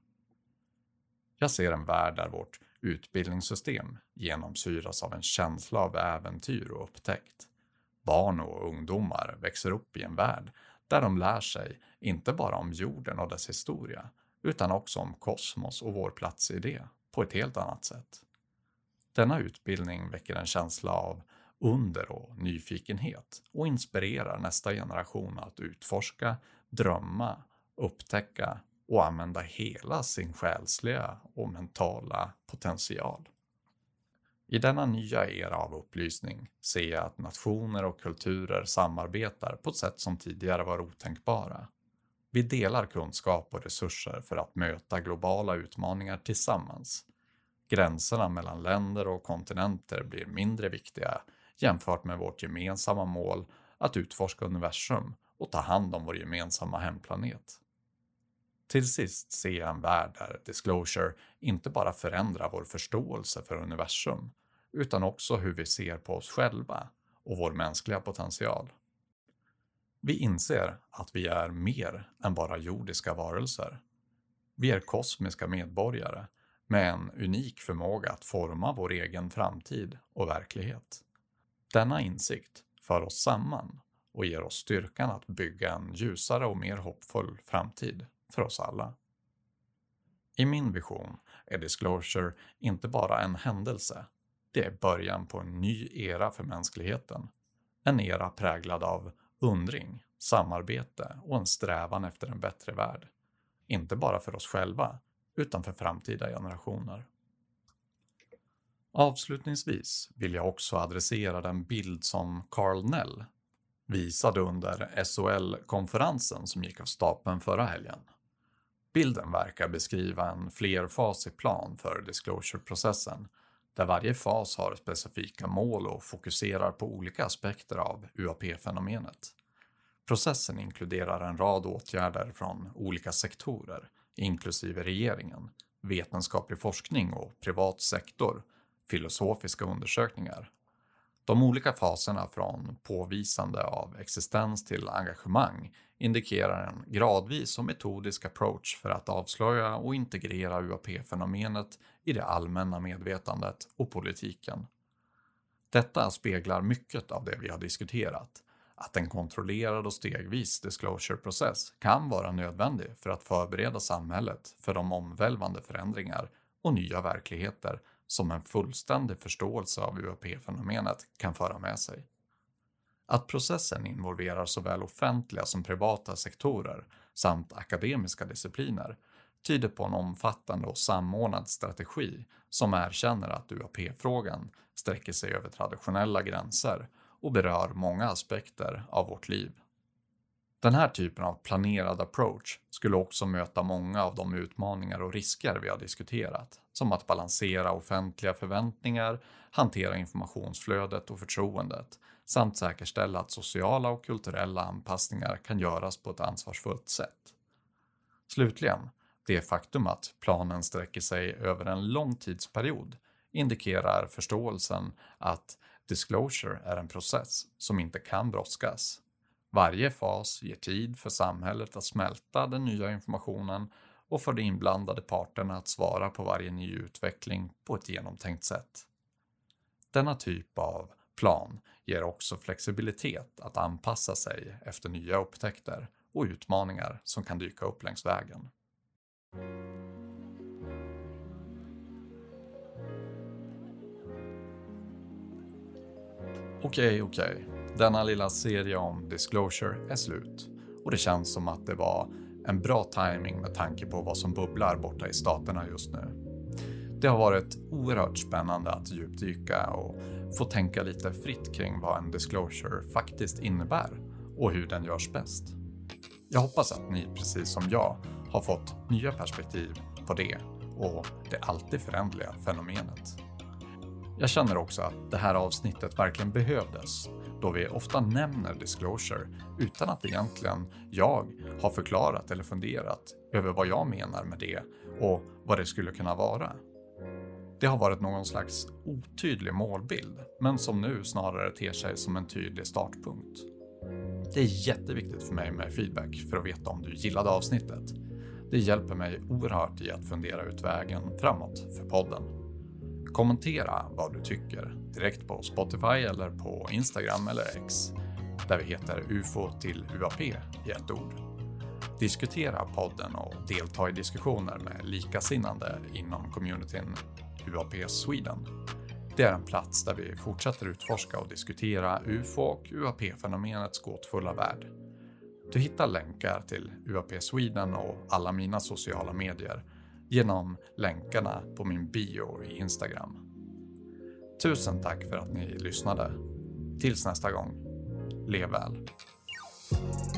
[SPEAKER 2] Jag ser en värld där vårt utbildningssystem genomsyras av en känsla av äventyr och upptäckt. Barn och ungdomar växer upp i en värld där de lär sig inte bara om jorden och dess historia, utan också om kosmos och vår plats i det på ett helt annat sätt. Denna utbildning väcker en känsla av under och nyfikenhet och inspirerar nästa generation att utforska, drömma, upptäcka och använda hela sin själsliga och mentala potential. I denna nya era av upplysning ser jag att nationer och kulturer samarbetar på ett sätt som tidigare var otänkbara. Vi delar kunskap och resurser för att möta globala utmaningar tillsammans. Gränserna mellan länder och kontinenter blir mindre viktiga jämfört med vårt gemensamma mål att utforska universum och ta hand om vår gemensamma hemplanet. Till sist ser jag en värld där disclosure inte bara förändrar vår förståelse för universum, utan också hur vi ser på oss själva och vår mänskliga potential. Vi inser att vi är mer än bara jordiska varelser. Vi är kosmiska medborgare med en unik förmåga att forma vår egen framtid och verklighet. Denna insikt för oss samman och ger oss styrkan att bygga en ljusare och mer hoppfull framtid för oss alla. I min vision är disclosure inte bara en händelse, det är början på en ny era för mänskligheten. En era präglad av undring, samarbete och en strävan efter en bättre värld. Inte bara för oss själva, utan för framtida generationer. Avslutningsvis vill jag också adressera den bild som Carl Nell visade under S O L-konferensen som gick av stapeln förra helgen. Bilden verkar beskriva en flerfasig plan för disclosure-processen, där varje fas har specifika mål och fokuserar på olika aspekter av U A P-fenomenet. Processen inkluderar en rad åtgärder från olika sektorer, inklusive regeringen, vetenskaplig forskning och privat sektor, filosofiska undersökningar. De olika faserna från påvisande av existens till engagemang indikerar en gradvis och metodisk approach för att avslöja och integrera U A P-fenomenet i det allmänna medvetandet och politiken. Detta speglar mycket av det vi har diskuterat, att en kontrollerad och stegvis disclosure-process kan vara nödvändig för att förbereda samhället för de omvälvande förändringar och nya verkligheter som en fullständig förståelse av U A P-fenomenet kan föra med sig. Att processen involverar såväl offentliga som privata sektorer samt akademiska discipliner tyder på en omfattande och samordnad strategi som erkänner att U A P-frågan sträcker sig över traditionella gränser och berör många aspekter av vårt liv. Den här typen av planerad approach skulle också möta många av de utmaningar och risker vi har diskuterat, som att balansera offentliga förväntningar, hantera informationsflödet och förtroendet, samt säkerställa att sociala och kulturella anpassningar kan göras på ett ansvarsfullt sätt. Slutligen, det faktum att planen sträcker sig över en lång tidsperiod indikerar förståelsen att disclosure är en process som inte kan brådskas. Varje fas ger tid för samhället att smälta den nya informationen och för de inblandade parterna att svara på varje ny utveckling på ett genomtänkt sätt. Denna typ av plan ger också flexibilitet att anpassa sig efter nya upptäckter och utmaningar som kan dyka upp längs vägen. Okej, okej. Denna lilla serie om disclosure är slut och det känns som att det var en bra timing med tanke på vad som bubblar borta i staterna just nu. Det har varit oerhört spännande att djupdyka och få tänka lite fritt kring vad en disclosure faktiskt innebär och hur den görs bäst. Jag hoppas att ni, precis som jag, har fått nya perspektiv på det och det alltid förändliga fenomenet. Jag känner också att det här avsnittet verkligen behövdes, då vi ofta nämner disclosure utan att egentligen jag har förklarat eller funderat över vad jag menar med det och vad det skulle kunna vara. Det har varit någon slags otydlig målbild, men som nu snarare ter sig som en tydlig startpunkt. Det är jätteviktigt för mig med feedback för att veta om du gillade avsnittet. Det hjälper mig oerhört i att fundera ut vägen framåt för podden. Kommentera vad du tycker direkt på Spotify eller på Instagram eller X, där vi heter U F O till U A P i ett ord. Diskutera podden och delta i diskussioner med likasinnande inom communityn U A P Sweden. Det är en plats där vi fortsätter utforska och diskutera U F O och U A P-fenomenets gåtfulla värld. Du hittar länkar till U A P Sweden och alla mina sociala medier genom länkarna på min bio i Instagram. Tusen tack för att ni lyssnade. Tills nästa gång. Lev väl.